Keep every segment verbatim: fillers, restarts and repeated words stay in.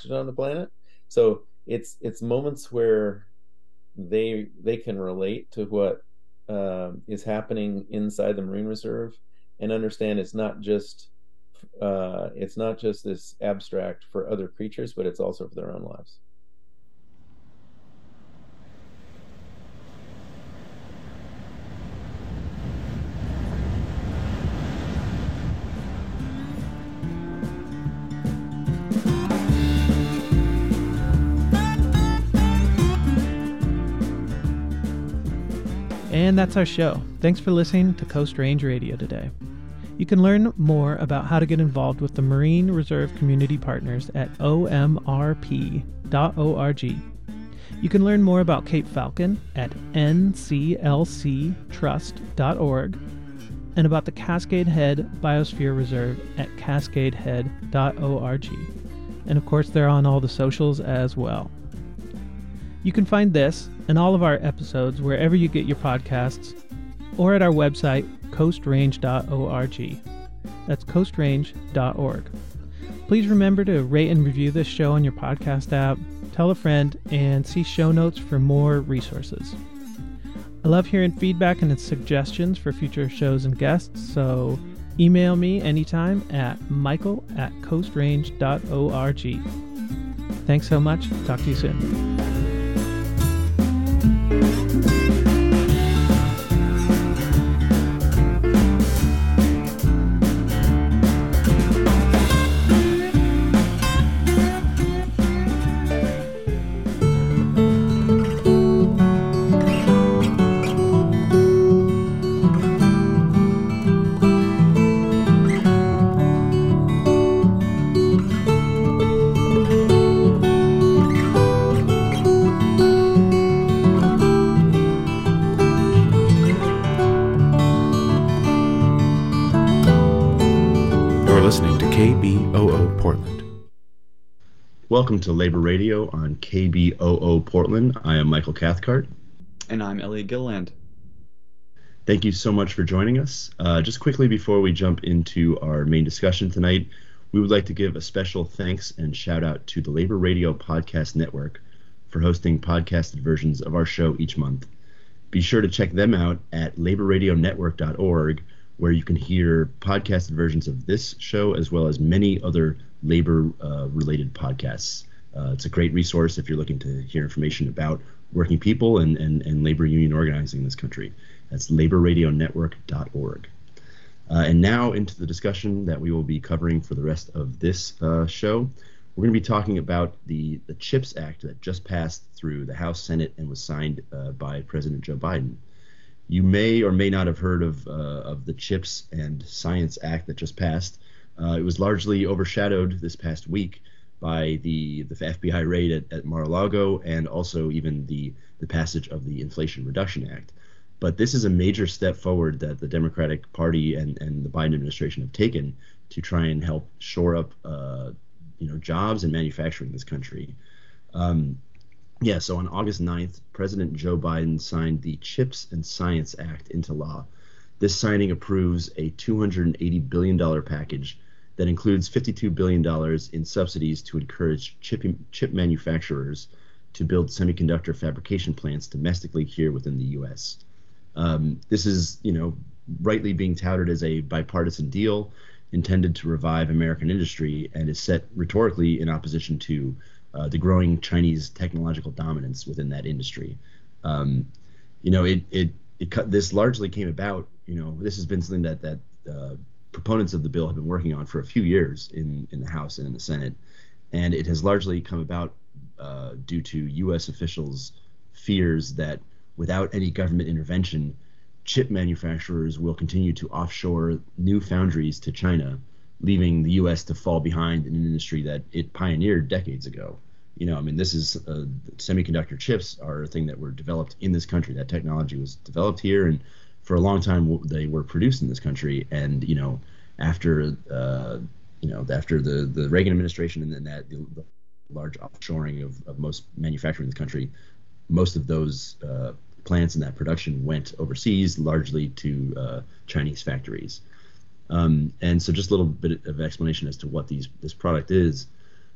oxygen on the planet. So it's it's moments where they they can relate to what um, is happening inside the marine reserve and understand it's not just uh, it's not just this abstract for other creatures, but it's also for their own lives. And that's our show. Thanks for listening to Coast Range Radio today. You can learn more about how to get involved with the Marine Reserve Community Partners at o m r p dot org. You can learn more about Cape Falcon at n c l c trust dot org and about the Cascade Head Biosphere Reserve at cascade head dot org. And of course, they're on all the socials as well. You can find this and all of our episodes wherever you get your podcasts or at our website, coast range dot org. That's coast range dot org. Please remember to rate and review this show on your podcast app, tell a friend, and see show notes for more resources. I love hearing feedback and suggestions for future shows and guests, so email me anytime at michael at coast range dot org. Thanks so much. Talk to you soon. Welcome to Labor Radio on K B O O Portland. I am Michael Cathcart. And I'm Elliot Gilland. Thank you so much for joining us. Uh, just quickly before we jump into our main discussion tonight, we would like to give a special thanks and shout out to the Labor Radio Podcast Network for hosting podcasted versions of our show each month. Be sure to check them out at labor radio network dot org, where you can hear podcasted versions of this show as well as many other labor-related uh, podcasts. Uh, it's a great resource if you're looking to hear information about working people and, and, and labor union organizing in this country. That's labor radio network dot org. Uh, and now into the discussion that we will be covering for the rest of this uh, show. We're going to be talking about the, the CHIPS Act that just passed through the House, Senate, and was signed uh, by President Joe Biden. You may or may not have heard of, uh, of the CHIPS and Science Act that just passed. Uh, it was largely overshadowed this past week by the, the F B I raid at, at Mar-a-Lago and also even the, the passage of the Inflation Reduction Act. But this is a major step forward that the Democratic Party and, and the Biden administration have taken to try and help shore up uh, you know, jobs and manufacturing in this country. Um, yeah, so on August ninth, President Joe Biden signed the CHIPS and Science Act into law. This signing approves a two hundred eighty billion dollars package that includes fifty-two billion dollars in subsidies to encourage chip, chip manufacturers to build semiconductor fabrication plants domestically here within the U S. Um, this is, you know, rightly being touted as a bipartisan deal intended to revive American industry and is set rhetorically in opposition to uh, the growing Chinese technological dominance within that industry. Um, you know, it, it, it this largely came about, you know, this has been something that, that uh, proponents of the bill have been working on for a few years in, in the House and in the Senate, and it has largely come about uh, due to U S officials' fears that without any government intervention, chip manufacturers will continue to offshore new foundries to China, leaving the U S to fall behind in an industry that it pioneered decades ago. You know, I mean, this is uh, semiconductor chips are a thing that were developed in this country. That technology was developed here, and for a long time they were produced in this country. And you know, after uh, you know after the the Reagan administration and then that the, the large offshoring of, of most manufacturing in this country, most of those uh, plants and that production went overseas, largely to uh, Chinese factories. Um, and so just a little bit of explanation as to what these this product is.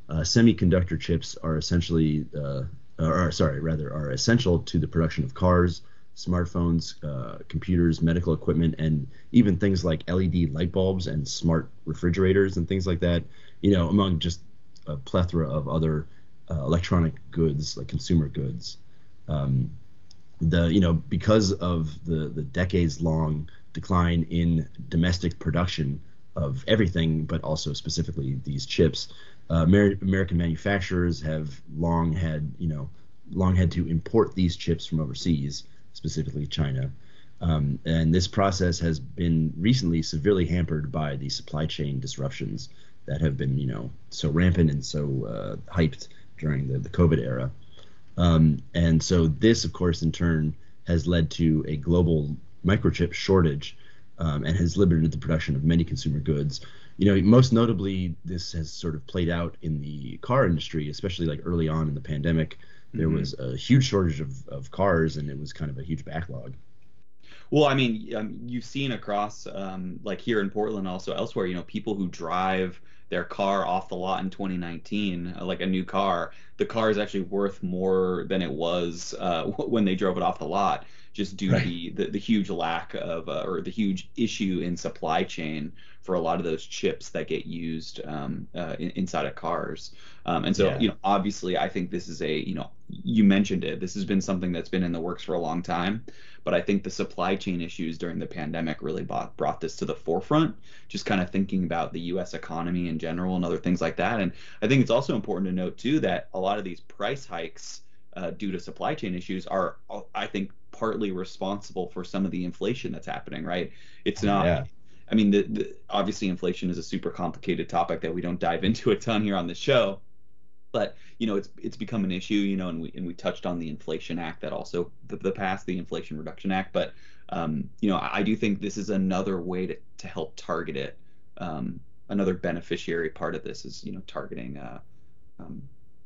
uh, semiconductor chips are essentially, uh, or sorry, rather, are essential to the production of cars, smartphones, uh, computers, medical equipment, and even things like L E D light bulbs and smart refrigerators and things like that, you know, among just a plethora of other uh, electronic goods, like consumer goods. Um, the, you know, because of the, the decades long decline in domestic production of everything, but also specifically these chips, uh, Amer- American manufacturers have long had, you know, long had to import these chips from overseas, specifically China. Um, and this process has been recently severely hampered by the supply chain disruptions that have been, you know, so rampant and so uh, hyped during the, the COVID era. Um, and so this, of course, in turn has led to a global microchip shortage um, and has limited the production of many consumer goods. You know, most notably, this has sort of played out in the car industry, especially like early on in the pandemic. There mm-hmm. was a huge shortage of, of cars, and it was kind of a huge backlog. Well, I mean, um, you've seen across, um, like here in Portland, also elsewhere, you know, people who drive their car off the lot in twenty nineteen, uh, like a new car, the car is actually worth more than it was uh, when they drove it off the lot, just due right. to the, the the huge lack of uh, or the huge issue in supply chain for a lot of those chips that get used um, uh, in, inside of cars. Um, and so, yeah. you know, obviously, I think this is a, you know, you mentioned it. This has been something that's been in the works for a long time. But I think the supply chain issues during the pandemic really brought, brought this to the forefront, just kind of thinking about the U S economy in general and other things like that. And I think it's also important to note, too, that a lot of these price hikes uh, due to supply chain issues are, I think, partly responsible for some of the inflation that's happening, right? It's not. Yeah. I mean, the, the, obviously, inflation is a super complicated topic that we don't dive into a ton here on the show. But, you know, it's it's become an issue, you know, and we and we touched on the Inflation Act that also the, the passed the Inflation Reduction Act. But, um, you know, I, I do think this is another way to, to help target it. Um, another beneficiary part of this is, you know, targeting uh, um,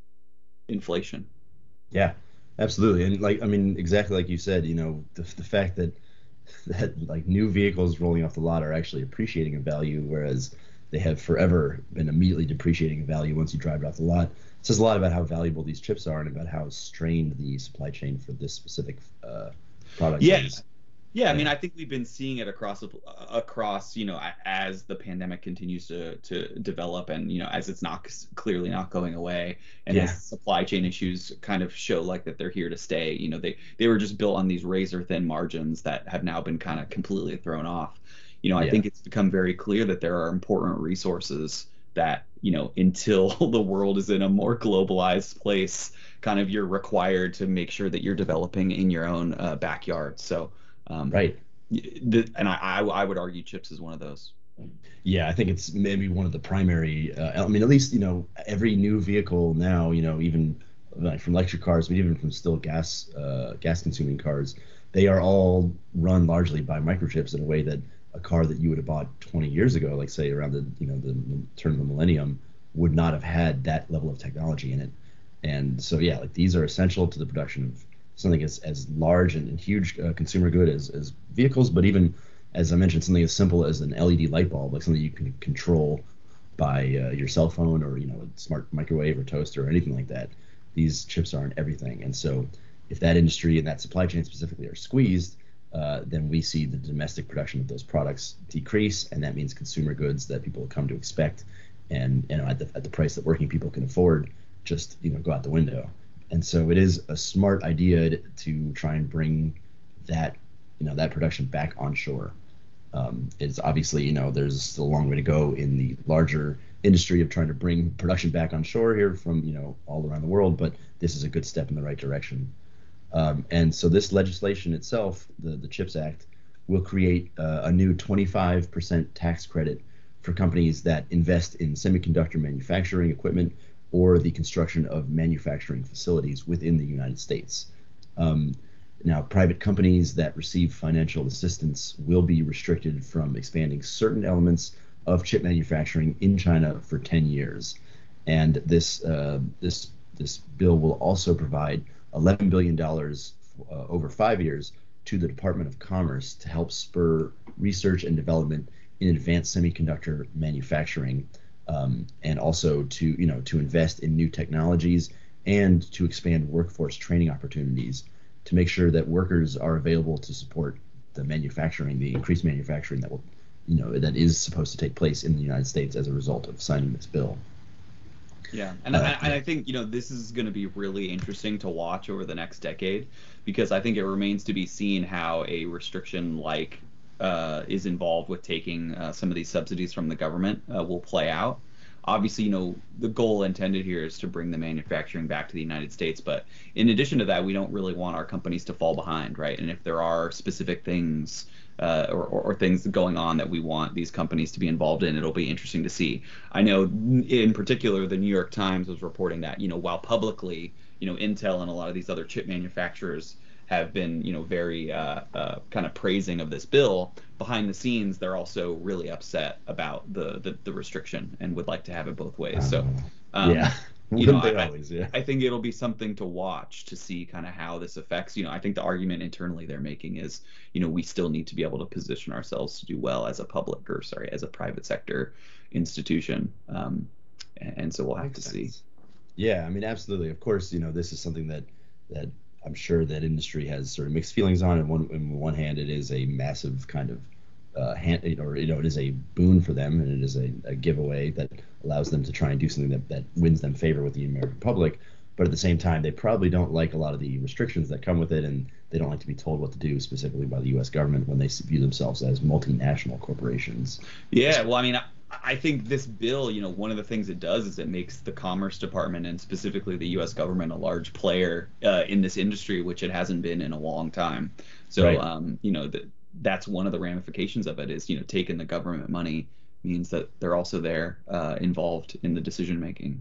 inflation. Yeah, absolutely. And like, I mean, exactly like you said, you know, the, the fact that that like new vehicles rolling off the lot are actually appreciating in value, whereas they have forever been immediately depreciating in value once you drive it off the lot. It says a lot about how valuable these chips are and about how strained the supply chain for this specific uh, product yeah. is. Yeah, I mean, I think we've been seeing it across, across, you know, as the pandemic continues to to develop, and you know, as it's not clearly not going away, and yeah. as supply chain issues kind of show like that they're here to stay. You know, they they were just built on these razor thin margins that have now been kind of completely thrown off. You know, I yeah. think it's become very clear that there are important resources that, you know, until the world is in a more globalized place, kind of you're required to make sure that you're developing in your own uh, backyard. So. Um, right. The, and I, I I would argue chips is one of those. Yeah, I think it's maybe one of the primary. Uh, I mean, at least, you know, every new vehicle now, you know, even like from electric cars, but even from still gas uh, gas consuming cars, they are all run largely by microchips in a way that a car that you would have bought twenty years ago, like say around the you know the turn of the millennium, would not have had that level of technology in it. And so yeah, like these are essential to the production of something as, as large and, and huge uh, consumer good as, as vehicles, but even, as I mentioned, something as simple as an L E D light bulb, like something you can control by uh, your cell phone or, you know, a smart microwave or toaster or anything like that. These chips are in everything. And so if that industry and that supply chain specifically are squeezed, uh, then we see the domestic production of those products decrease, and that means consumer goods that people come to expect and, you know, at the, at the price that working people can afford just, you know, go out the window. And so it is a smart idea to try and bring that, you know, that production back onshore. Um, it's obviously, you know, there's still a long way to go in the larger industry of trying to bring production back onshore here from, you know, all around the world, but this is a good step in the right direction. Um, and so this legislation itself, the, the CHIPS Act, will create uh, a new twenty-five percent tax credit for companies that invest in semiconductor manufacturing equipment or the construction of manufacturing facilities within the United States. Um, now, private companies that receive financial assistance will be restricted from expanding certain elements of chip manufacturing in China for ten years. And this uh, this this bill will also provide eleven billion dollars uh, over five years to the Department of Commerce to help spur research and development in advanced semiconductor manufacturing um, and also to you know to invest in new technologies and to expand workforce training opportunities to make sure that workers are available to support the manufacturing, the increased manufacturing that will, you know, that is supposed to take place in the United States as a result of signing this bill. Yeah, and, Uh, I, and yeah. I think, you know, this is going to be really interesting to watch over the next decade, because I think it remains to be seen how a restriction like uh, is involved with taking uh, some of these subsidies from the government uh, will play out. Obviously, you know, the goal intended here is to bring the manufacturing back to the United States, but in addition to that, we don't really want our companies to fall behind, right? And if there are specific things uh, or, or, or things going on that we want these companies to be involved in, it'll be interesting to see. I know in particular, the New York Times was reporting that, you know, while publicly, you know, Intel and a lot of these other chip manufacturers have been, you know, very uh, uh, kind of praising of this bill, behind the scenes, they're also really upset about the, the, the restriction and would like to have it both ways. So, um, yeah, you know, wouldn't they I, always? Yeah, I think it'll be something to watch to see kind of how this affects. You know, I think the argument internally they're making is, you know, we still need to be able to position ourselves to do well as a public, or sorry, as a private sector institution. Um, and, and so we'll have Makes to sense. see. Yeah, I mean, absolutely. Of course, you know, this is something that that I'm sure that industry has sort of mixed feelings on. And one, on one hand, it is a massive kind of uh, hand, or you know, it is a boon for them, and it is a, a giveaway that allows them to try and do something that, that wins them favor with the American public. But at the same time, they probably don't like a lot of the restrictions that come with it, and they don't like to be told what to do, specifically by the U S government when they view themselves as multinational corporations. Yeah, well, I mean, I, I think this bill, you know, one of the things it does is it makes the Commerce Department and specifically the U S government a large player uh, in this industry, which it hasn't been in a long time. So, Right. um, you know, the, that's one of the ramifications of it is, you know, taking the government money means that they're also there uh, involved in the decision making.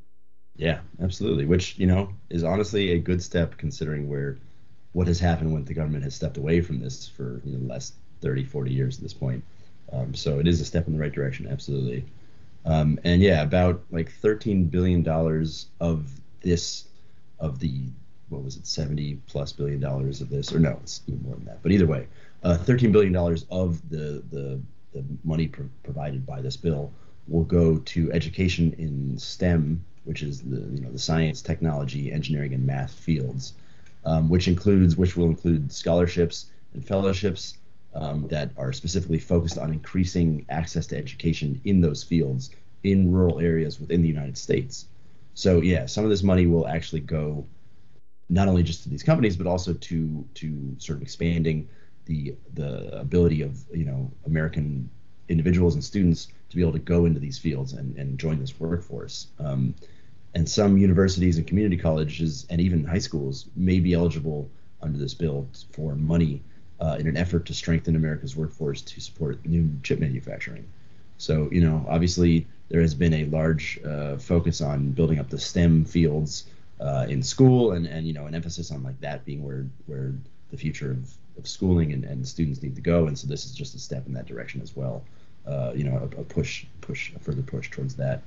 Yeah, absolutely. Which, you know, is honestly a good step considering where what has happened when the government has stepped away from this for you know, the last thirty, forty years at this point. Um, so it is a step in the right direction, absolutely. Um, and yeah, about like thirteen billion dollars of this, of the, what was it, seventy plus billion dollars of this, or no, it's even more than that. But either way, uh, thirteen billion dollars of the, the, the money pro- provided by this bill will go to education in STEM, which is the you know the science, technology, engineering, and math fields, um, which includes which will include scholarships and fellowships um, that are specifically focused on increasing access to education in those fields in rural areas within the United States. So yeah, some of this money will actually go not only just to these companies, but also to to sort of expanding the the ability of you know American individuals and students to be able to go into these fields and, and join this workforce. Um, and some universities and community colleges and even high schools may be eligible under this bill for money uh, in an effort to strengthen America's workforce to support new chip manufacturing. So, you know, obviously there has been a large uh, focus on building up the STEM fields uh, in school and, and, you know, an emphasis on like that being where, where the future of, of schooling and, and students need to go. And so this is just a step in that direction as well. Uh, you know, a, a push, push, a further push towards that.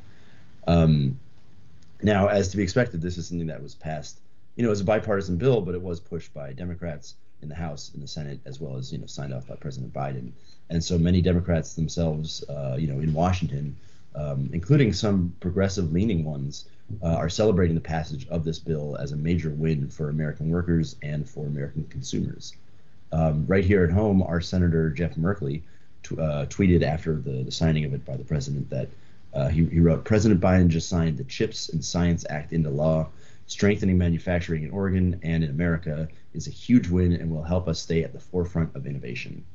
Um, now, as to be expected, this is something that was passed, you know, as a bipartisan bill, but it was pushed by Democrats in the House and the Senate, as well as, you know, signed off by President Biden. And so many Democrats themselves, uh, you know, in Washington, um, including some progressive-leaning ones, uh, are celebrating the passage of this bill as a major win for American workers and for American consumers. Um, right here at home, our Senator Jeff Merkley t- uh, tweeted after the, the signing of it by the president that uh, he, he wrote, "President Biden just signed the CHIPS and Science Act into law. Strengthening manufacturing in Oregon and in America is a huge win and will help us stay at the forefront of innovation."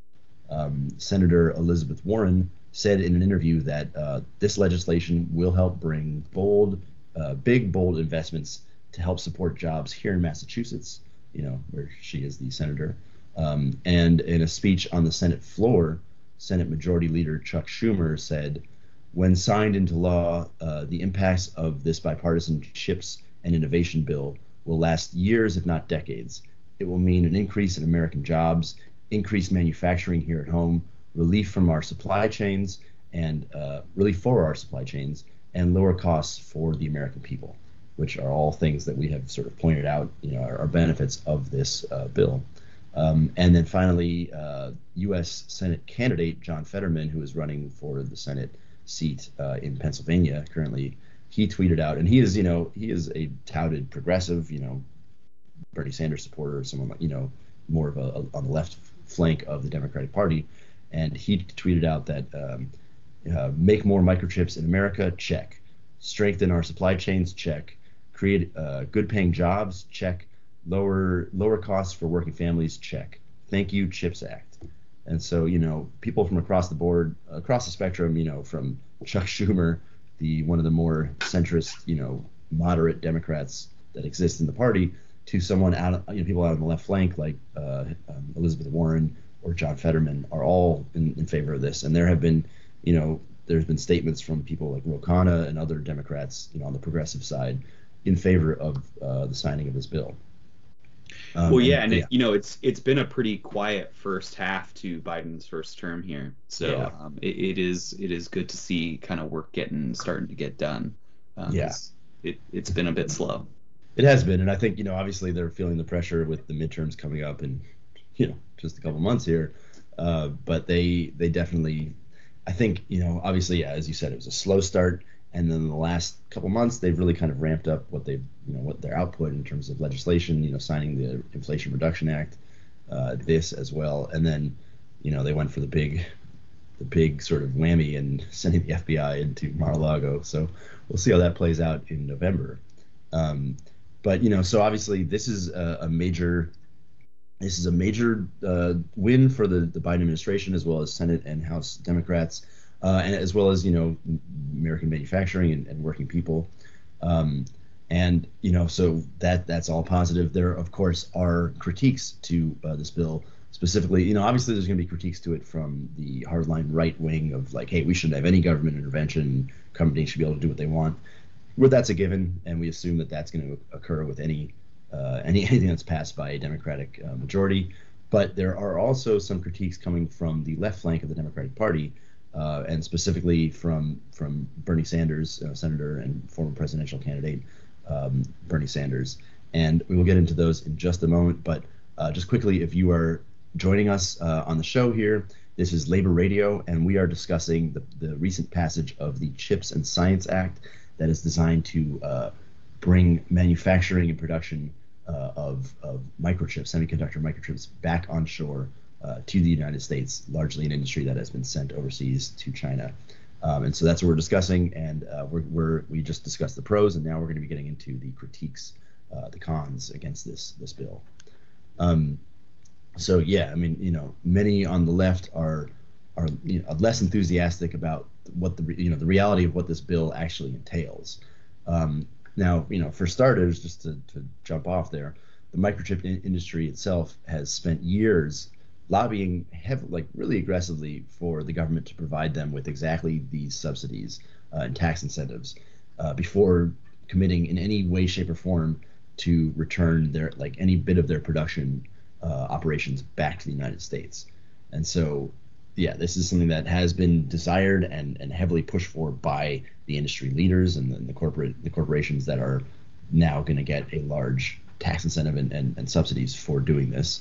Um, Senator Elizabeth Warren said in an interview that uh, this legislation will help bring bold, uh, big, bold investments to help support jobs here in Massachusetts, you know, where she is the senator. Um, and in a speech on the Senate floor, Senate Majority Leader Chuck Schumer said, "When signed into law, uh, the impacts of this bipartisan CHIPS and innovation bill will last years, if not decades. It will mean an increase in American jobs, increased manufacturing here at home, relief from our supply chains, and uh, relief for our supply chains, and lower costs for the American people," which are all things that we have sort of pointed out, you know, are, are benefits of this uh, bill. Um, and then finally, uh, U S Senate candidate John Fetterman, who is running for the Senate, seat uh, in Pennsylvania currently, he tweeted out, and he is, you know, he is a touted progressive, you know, Bernie Sanders supporter, someone like, you know, more of a, a on the left flank of the Democratic Party, and he tweeted out that um, uh, make more microchips in America, check. Strengthen our supply chains, check. Create uh, good-paying jobs, check. Lower lower costs for working families, check. Thank you, CHIPS Act. And so, you know, people from across the board, across the spectrum, you know, from Chuck Schumer, the one of the more centrist, you know, moderate Democrats that exist in the party, to someone out, you know, people out on the left flank like uh, um, Elizabeth Warren or John Fetterman are all in, in favor of this. And there have been, you know, there's been statements from people like Ro Khanna and other Democrats, you know, on the progressive side in favor of uh, the signing of this bill. Um, well, yeah, and, and yeah. It, you know, it's it's been a pretty quiet first half to Biden's first term here, so yeah. um, it, it is it is good to see kind of work getting starting to get done. Um, yeah, it it's been a bit slow. It has been, and I think, you know, obviously they're feeling the pressure with the midterms coming up in, you know, just a couple months here, uh, but they they definitely, I think, you know, obviously, yeah, as you said, it was a slow start. And then in the last couple months, they've really kind of ramped up what they've, you know, what their output in terms of legislation, you know, signing the Inflation Reduction Act, uh, this as well. And then, you know, they went for the big, the big sort of whammy and sending the F B I into Mar-a-Lago. So we'll see how that plays out in November. Um, but, you know, so obviously this is a, a major, this is a major uh, win for the, the Biden administration, as well as Senate and House Democrats. Uh, and as well as, you know, American manufacturing and, and working people. Um, and, you know, so that that's all positive. There, of course, are critiques to uh, this bill. Specifically, you know, obviously there's going to be critiques to it from the hardline right wing of like, hey, we shouldn't have any government intervention. Companies should be able to do what they want. Well, that's a given. And we assume that that's going to occur with any, uh, any anything that's passed by a Democratic uh, majority. But there are also some critiques coming from the left flank of the Democratic Party. Uh, and specifically from from Bernie Sanders, uh, Senator and former presidential candidate um, Bernie Sanders. And we will get into those in just a moment. But uh, just quickly, if you are joining us uh, on the show here, this is Labor Radio, and we are discussing the, the recent passage of the CHIPS and Science Act that is designed to uh, bring manufacturing and production uh, of, of microchips, semiconductor microchips, back onshore Uh, to the United States, largely an industry that has been sent overseas to China. Um, and so that's what we're discussing, and uh, we're, we're, we just discussed the pros, and now we're going to be getting into the critiques, uh, the cons against this this bill. Um, so yeah, I mean, you know, many on the left are are you know, less enthusiastic about what the you know the reality of what this bill actually entails. Um, now, you know, for starters, just to, to jump off there, the microchip in- industry itself has spent years lobbying heavy, like really aggressively for the government to provide them with exactly these subsidies uh, and tax incentives uh, before committing in any way, shape, or form to return their like any bit of their production uh, operations back to the United States. And so, yeah, this is something that has been desired and, and heavily pushed for by the industry leaders and the, the corporate the corporations that are now going to get a large tax incentive and, and, and subsidies for doing this.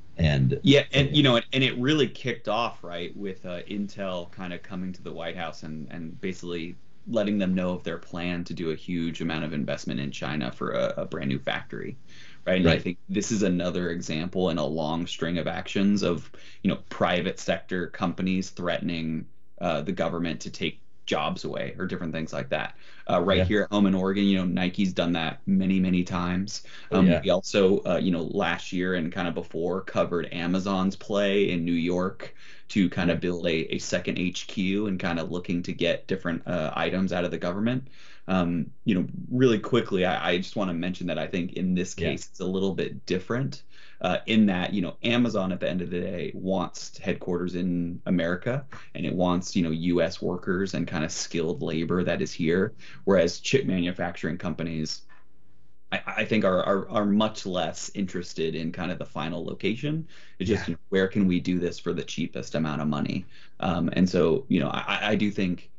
And yeah, and you know, and, and it really kicked off right with uh, Intel kind of coming to the White House and and basically letting them know of their plan to do a huge amount of investment in China for a, a brand new factory, right? And right. I think this is another example in a long string of actions of, you know, private sector companies threatening uh, the government to take jobs away or different things like that. Uh, right yeah. here at home in Oregon, you know, Nike's done that many, many times. Um, oh, yeah. We also, uh, you know, last year and kind of before covered Amazon's play in New York to kind of build a, a second H Q and kind of looking to get different uh, items out of the government. Um, you know, really quickly, I, I just want to mention that I think in this case, yeah. it's a little bit different. Uh, in that, you know, Amazon at the end of the day wants headquarters in America and it wants, you know, U S workers and kind of skilled labor that is here. Whereas chip manufacturing companies, I, I think are, are are much less interested in kind of the final location. It's just, yeah. you know, where can we do this for the cheapest amount of money? Um, and so, you know, I, I do think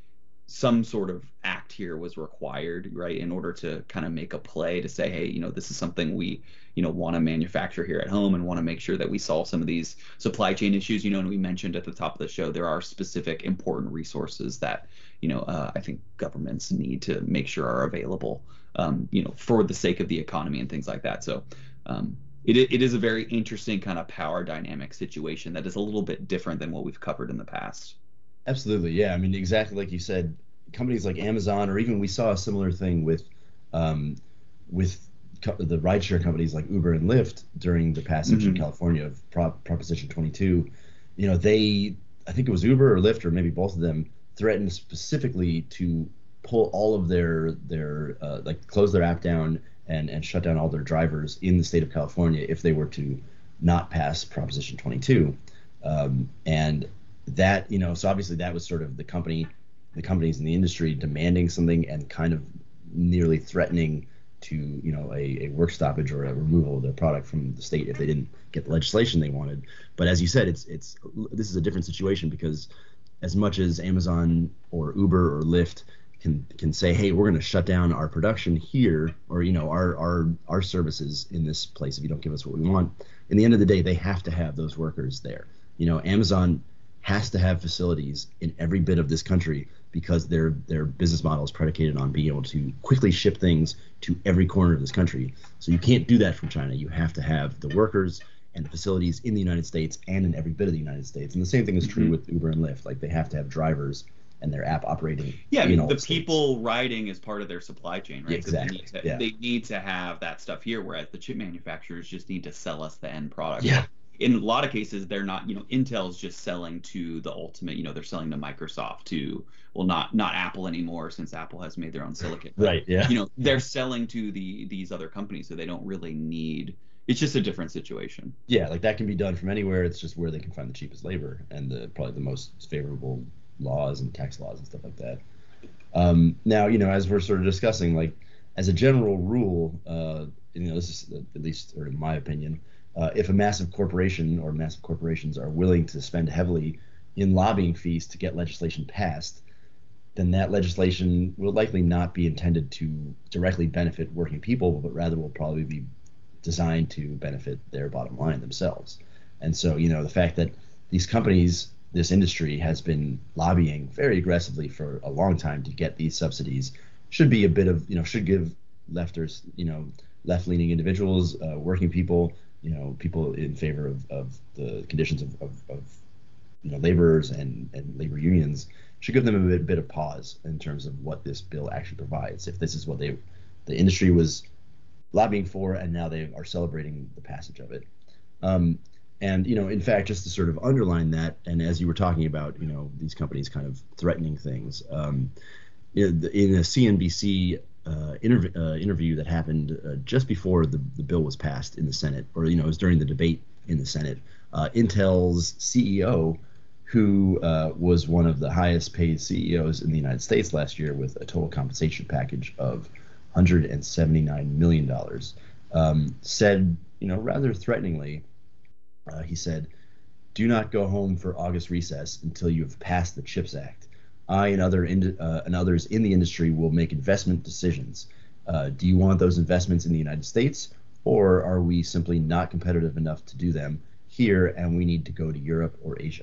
some sort of act here was required, right, in order to kind of make a play to say, hey, you know, this is something we, you know, want to manufacture here at home and want to make sure that we solve some of these supply chain issues. You know, and we mentioned at the top of the show, there are specific important resources that, you know, uh, I think governments need to make sure are available, um, you know, for the sake of the economy and things like that. So um, it, it is a very interesting kind of power dynamic situation that is a little bit different than what we've covered in the past. Absolutely, yeah. I mean, exactly like you said, companies like Amazon, or even we saw a similar thing with um, with co- the rideshare companies like Uber and Lyft during the passage Mm-hmm. in California of Prop- Proposition twenty-two. You know, they, I think it was Uber or Lyft or maybe both of them, threatened specifically to pull all of their their uh, like close their app down and and shut down all their drivers in the state of California if they were to not pass Proposition twenty-two. Um, and that, you know, so obviously that was sort of the company, the companies in the industry demanding something and kind of nearly threatening to, you know, a, a work stoppage or a removal of their product from the state if they didn't get the legislation they wanted. But as you said, it's it's this is a different situation because as much as Amazon or Uber or Lyft can can say, hey, we're going to shut down our production here, or, you know, our our our services in this place if you don't give us what we want, in the end of the day, they have to have those workers there. You know, Amazon has to have facilities in every bit of this country because their their business model is predicated on being able to quickly ship things to every corner of this country. So you can't do that from China. You have to have the workers and the facilities in the United States and in every bit of the United States. And the same thing is true mm-hmm. with Uber and Lyft. Like, they have to have drivers and their app operating. Yeah, I mean, the the people riding is part of their supply chain, right? Yeah, exactly. So they, need to, yeah. they need to have that stuff here, whereas the chip manufacturers just need to sell us the end product. Yeah. In a lot of cases, they're not, you know, Intel's just selling to the ultimate, you know, they're selling to Microsoft, to, well, not not Apple anymore, since Apple has made their own silicon. But, right, yeah. You know, they're selling to the these other companies, so they don't really need, it's just a different situation. Yeah, like that can be done from anywhere. It's just where they can find the cheapest labor and the probably the most favorable laws and tax laws and stuff like that. Um, now, you know, as we're sort of discussing, like, as a general rule, uh, you know, this is at least, or in my opinion, Uh, if a massive corporation or massive corporations are willing to spend heavily in lobbying fees to get legislation passed, then that legislation will likely not be intended to directly benefit working people, but rather will probably be designed to benefit their bottom line themselves. And so, you know, the fact that these companies, this industry has been lobbying very aggressively for a long time to get these subsidies should be a bit of, you know, should give lefters, you know, left-leaning individuals, uh, working people, you know, people in favor of, of the conditions of, of, of you know, laborers and, and labor unions, should give them a bit, bit of pause in terms of what this bill actually provides. If this is what they, the industry was lobbying for, and now they are celebrating the passage of it. Um, and, you know, in fact, just to sort of underline that, and as you were talking about, you know, these companies kind of threatening things, um, in, in a C N B C Uh, interv- uh, interview that happened uh, just before the, the bill was passed in the Senate, or, you know, it was during the debate in the Senate. Uh, Intel's C E O, who uh, was one of the highest paid C E Os in the United States last year with a total compensation package of one hundred seventy-nine million dollars, um, said, you know, rather threateningly, uh, he said, "Do not go home for August recess until you have passed the CHIPS Act. I and other in, uh, and others in the industry will make investment decisions. Uh, do you want those investments in the United States, or are we simply not competitive enough to do them here, and we need to go to Europe or Asia?"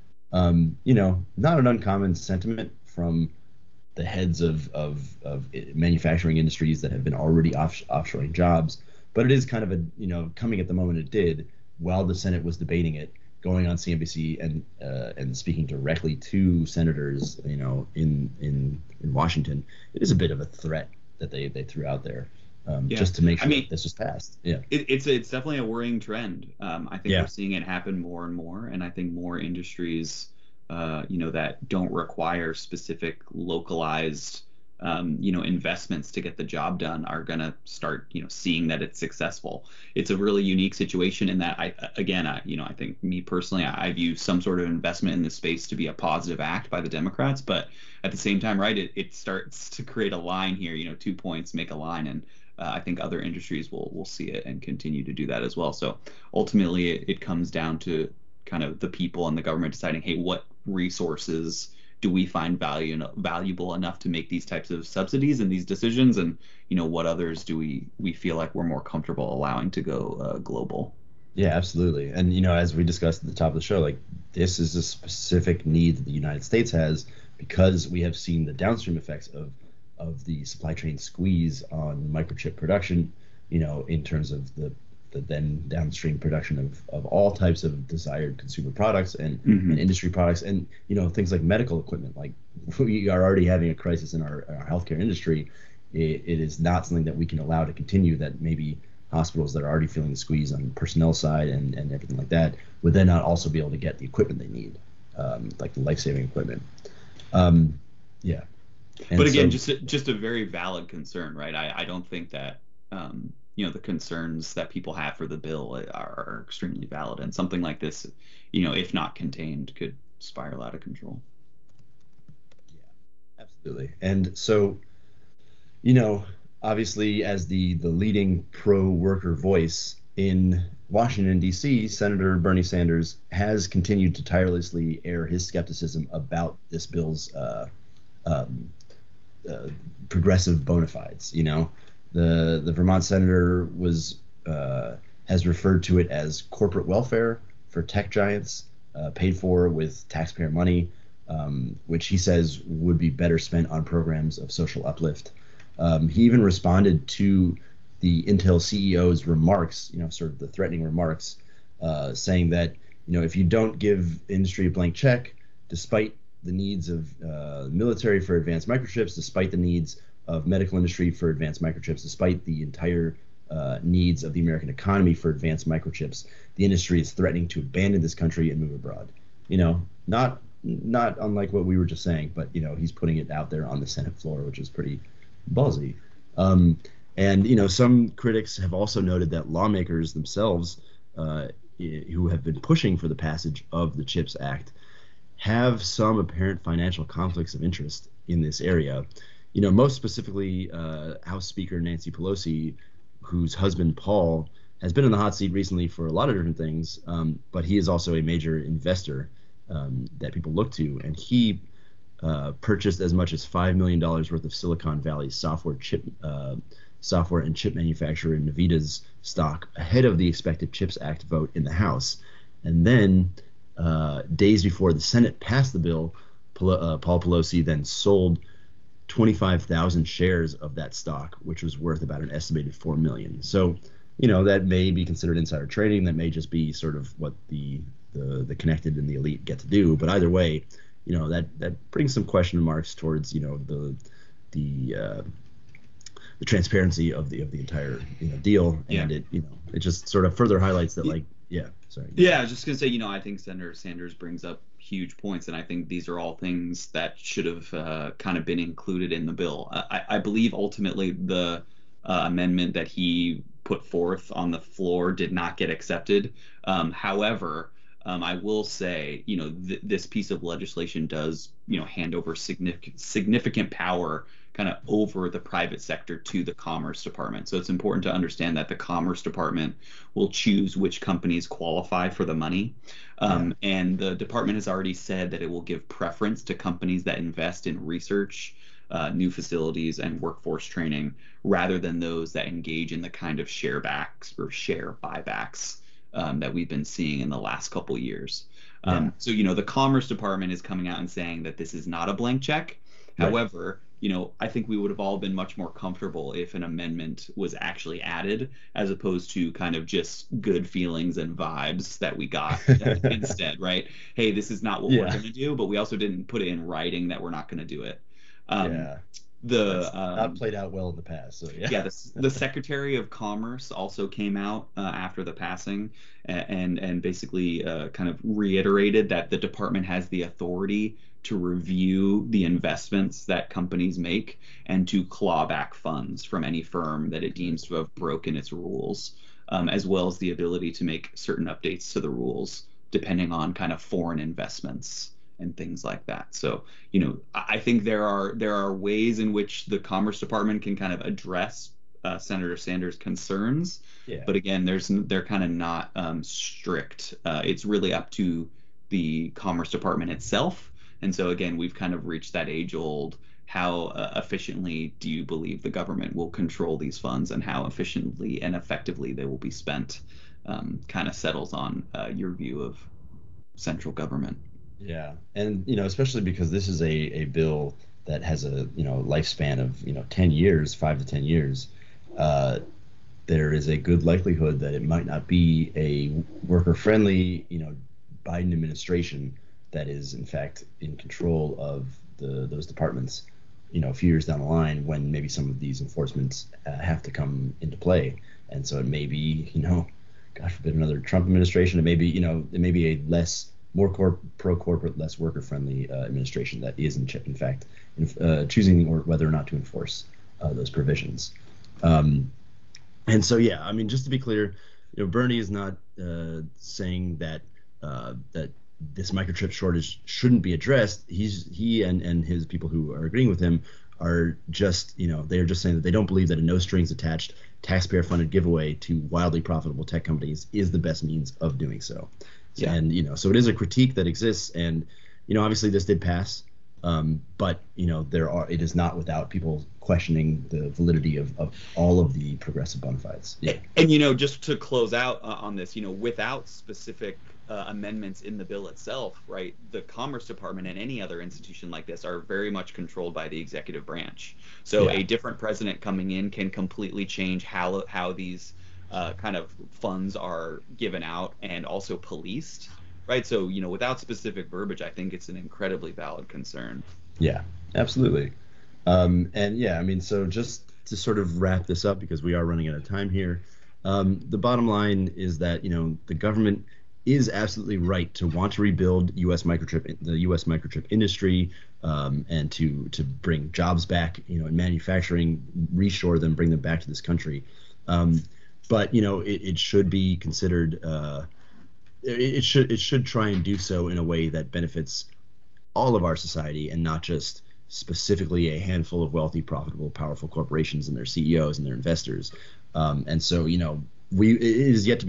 Um, you know, not an uncommon sentiment from the heads of, of, of manufacturing industries that have been already off, offshoring jobs, but it is kind of a, you know, coming at the moment it did while the Senate was debating it, going on C N B C and uh, and speaking directly to senators, you know, in in in Washington. It is a bit of a threat that they they threw out there, um, yeah. just to make sure I mean, that this was passed. Yeah, it, it's it's definitely a worrying trend. Um, I think yeah. we're seeing it happen more and more, and I think more industries, uh, you know, that don't require specific localized, um, you know, investments to get the job done are going to start, you know, seeing that it's successful. It's a really unique situation in that, I, again, I, you know, I think me personally, I, I view some sort of investment in this space to be a positive act by the Democrats, but at the same time, right, it, it starts to create a line here, you know, two points make a line, and uh, I think other industries will will see it and continue to do that as well. So ultimately, it, it comes down to kind of the people and the government deciding, hey, what resources do we find value valuable enough to make these types of subsidies and these decisions, and you know what others do we we feel like we're more comfortable allowing to go uh, global. Yeah, absolutely. And you know, as we discussed at the top of the show, like this is a specific need that the United States has because we have seen the downstream effects of of the supply chain squeeze on microchip production, you know, in terms of the the then downstream production of, of all types of desired consumer products and, mm-hmm. and industry products, and you know, things like medical equipment. Like we are already having a crisis in our, in our healthcare industry. It, it is not something that we can allow to continue, that maybe hospitals that are already feeling the squeeze on the personnel side and, and everything like that would then not also be able to get the equipment they need, um, like the life-saving equipment. Um, yeah. And but again, so, just a, just a very valid concern, right? I, I don't think that um, you know, the concerns that people have for the bill are, are extremely valid, and something like this, you know, if not contained, could spiral out of control. Yeah, absolutely. And so, you know, obviously, as the the leading pro-worker voice in Washington, D C, Senator Bernie Sanders has continued to tirelessly air his skepticism about this bill's uh, um, uh, progressive bona fides. You know, the the Vermont senator was uh, has referred to it as corporate welfare for tech giants, uh, paid for with taxpayer money, um, which he says would be better spent on programs of social uplift. Um, he even responded to the Intel C E O's remarks, you know, sort of the threatening remarks, uh, saying that, you know, if you don't give industry a blank check, despite the needs of uh, military for advanced microchips, despite the needs of medical industry for advanced microchips, despite the entire uh, needs of the American economy for advanced microchips, the industry is threatening to abandon this country and move abroad. You know, not not unlike what we were just saying, but, you know, he's putting it out there on the Senate floor, which is pretty ballsy. Um, and, you know, some critics have also noted that lawmakers themselves, uh, who have been pushing for the passage of the CHIPS Act, have some apparent financial conflicts of interest in this area. You know, most specifically, uh, House Speaker Nancy Pelosi, whose husband Paul has been in the hot seat recently for a lot of different things, um, but he is also a major investor um, that people look to, and he Uh, purchased as much as five million dollars worth of Silicon Valley software chip uh, software and chip manufacturer Nvidia's stock ahead of the expected CHIPS Act vote in the House. And then uh, days before the Senate passed the bill, Pel- uh, Paul Pelosi then sold twenty-five thousand shares of that stock, which was worth about an estimated four million dollars. So, you know, that may be considered insider trading. That may just be sort of what the the, the connected and the elite get to do. But either way, you know, that that brings some question marks towards, you know, the the uh, the transparency of the of the entire, you know, deal, and yeah. it you know it just sort of further highlights that, like, yeah, sorry. Yeah, I was just gonna say, you know, I think Senator Sanders brings up huge points, and I think these are all things that should have uh, kind of been included in the bill. I, I believe ultimately the uh, amendment that he put forth on the floor did not get accepted. Um, however. Um, I will say, you know, th- this piece of legislation does, you know, hand over significant significant power kind of over the private sector to the Commerce Department. So it's important to understand that the Commerce Department will choose which companies qualify for the money. Um, yeah. And the department has already said that it will give preference to companies that invest in research, uh, new facilities, and workforce training, rather than those that engage in the kind of share backs or share buybacks Um, that we've been seeing in the last couple years. Um, yeah. So, you know, the Commerce Department is coming out and saying that this is not a blank check. Right. However, you know, I think we would have all been much more comfortable if an amendment was actually added, as opposed to kind of just good feelings and vibes that we got instead, right? Hey, this is not what yeah. we're going to do, but we also didn't put it in writing that we're not going to do it. Um, yeah. The um, not played out well in the past. So yeah, yeah. The, the Secretary of Commerce also came out uh, after the passing and and basically uh, kind of reiterated that the department has the authority to review the investments that companies make and to claw back funds from any firm that it deems to have broken its rules, um, as well as the ability to make certain updates to the rules depending on kind of foreign investments and things like that. So, you know, I think there are there are ways in which the Commerce Department can kind of address uh, Senator Sanders' concerns. Yeah. But again, there's they're kind of not um, strict. Uh, it's really up to the Commerce Department itself And so again, we've kind of reached that age old, how uh, efficiently do you believe the government will control these funds, and how efficiently and effectively they will be spent, um, kind of settles on uh, your view of central government. Yeah, and you know, especially because this is a, a bill that has a you know lifespan of you know ten years, five to ten years. Uh, there is a good likelihood that it might not be a worker-friendly, you know, Biden administration that is in fact in control of the those departments, you know, a few years down the line when maybe some of these enforcements uh, have to come into play. And so it may be, you know, God forbid another Trump administration. It may be, you know, it may be a less, more corp, pro-corporate, less worker-friendly uh, administration that is in, in fact in, uh, choosing or whether or not to enforce uh, those provisions. Um, and so, yeah, I mean, just to be clear, you know, Bernie is not uh, saying that uh, that this microchip shortage shouldn't be addressed. He's he and and his people who are agreeing with him are just, you know, they're just saying that they don't believe that a no strings attached taxpayer funded giveaway to wildly profitable tech companies is the best means of doing so. Yeah. And, you know, so it is a critique that exists. And, you know, obviously this did pass. Um, but, you know, there are it is not without people questioning the validity of, of all of the progressive bona fides. Yeah. And, and, you know, just to close out uh, on this, you know, without specific Uh, amendments in the bill itself, right? The Commerce Department and any other institution like this are very much controlled by the executive branch. So yeah. A different president coming in can completely change how how these uh, kind of funds are given out and also policed, right? So, you know, without specific verbiage, I think it's an incredibly valid concern. Yeah, absolutely. Um, and yeah, I mean, so just to sort of wrap this up, because we are running out of time here, um, the bottom line is that, you know, the government is absolutely right to want to rebuild U S microchip, the U S microchip industry, um, and to to bring jobs back, you know, in manufacturing, reshore them, bring them back to this country. Um, but you know, it, it should be considered. Uh, it, it should it should try and do so in a way that benefits all of our society and not just specifically a handful of wealthy, profitable, powerful corporations and their C E Os and their investors. Um, and so, you know, we it is yet to be